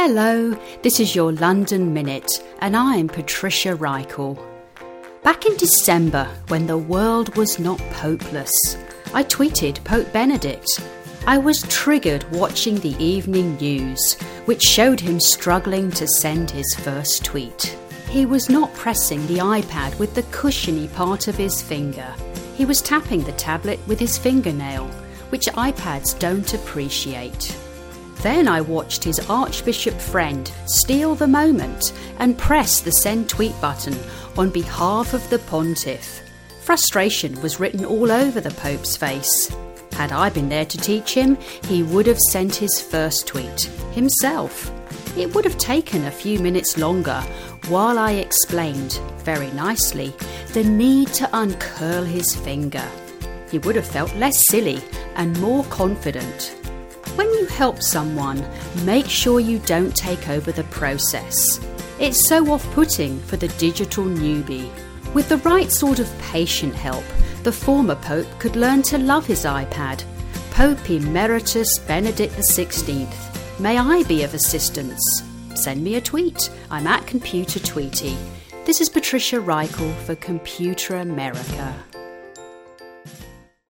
Hello, this is your London Minute, and I'm Patricia Reichel. Back in December, when the world was not popeless, I tweeted Pope Benedict. I was triggered watching the evening news, which showed him struggling to send his first tweet. He was not pressing the iPad with the cushiony part of his finger. He was tapping the tablet with his fingernail, which iPads don't appreciate. Then I watched his Archbishop friend steal the moment and press the send tweet button on behalf of the pontiff. Frustration was written all over the Pope's face. Had I been there to teach him, he would have sent his first tweet himself. It would have taken a few minutes longer while I explained, very nicely, the need to uncurl his finger. He would have felt less silly and more confident. When you help someone, make sure you don't take over the process. It's so off-putting for the digital newbie. With the right sort of patient help, the former Pope could learn to love his iPad. Pope Emeritus Benedict XVI. May I be of assistance? Send me a tweet. I'm at Computer Tweety. This is Patricia Reichel for Computer America.